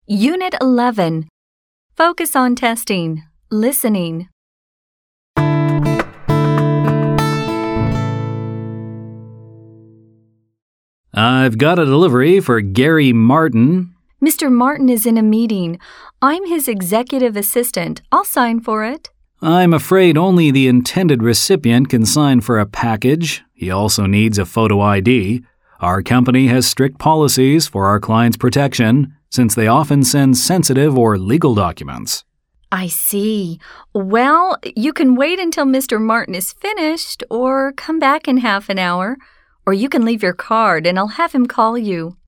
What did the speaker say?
Unit 11. Focus on testing. Listening. I've got a delivery for Gary Martin. Mr. Martin is in a meeting. I'm his executive assistant. I'll sign for it. I'm afraid only the intended recipient can sign for a package. He also needs a photo ID. Our company has strict policies for our clients' protection, since they often send sensitive or legal documents. I see. Well, you can wait until Mr. Martin is finished or come back in half an hour. Or you can leave your card and I'll have him call you.